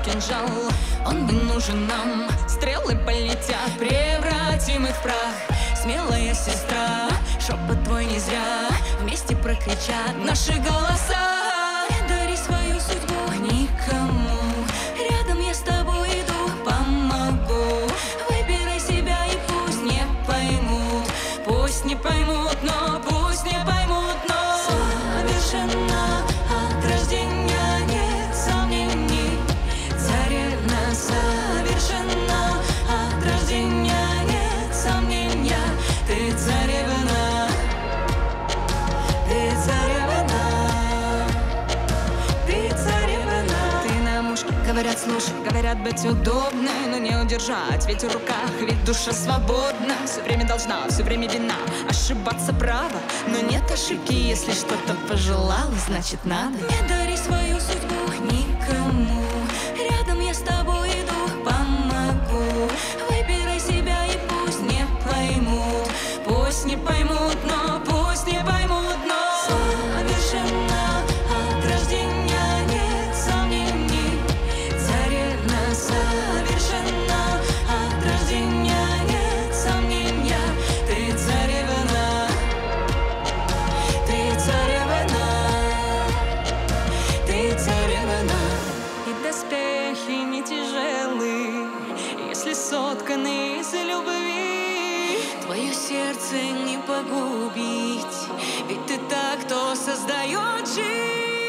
кинжал, он не нужен нам. Стрелы полетят, превратим их в прах. Смелая сестра, шепот твой не зря вместе прокричат наши голоса. Не дари свою судьбу никому, рядом я с тобой иду, помогу. Выбирай себя и пусть не поймут, пусть не поймут, но пусть не поймут, но совершенно от рождения нет сомнений. Царевна совершенно от рождения нет сомнения. Ты царевна, ты царевна, ты царевна. Ты на ушко говорят, слушай, говорят быть удобно, но не удержать, ведь в руках, ведь душа свободна. Все время должна, все время вина, ошибаться право, но нет ошибки, если что-то пожелала, значит надо. Не дари свою судьбу никому, рядом я с тобой иду, помогу. Выбирай себя и пусть не поймут, пусть не поймут, но пусть не поймут, но совершенно от рождения нет сомнений. Царевна совершенно от рождения нет сомнения. Ты царевна, ты царевна, ты царевна. И доспехи не тяжелы, если сотканы из любви. Твое сердце не погубить, ведь ты так, кто создает жизнь.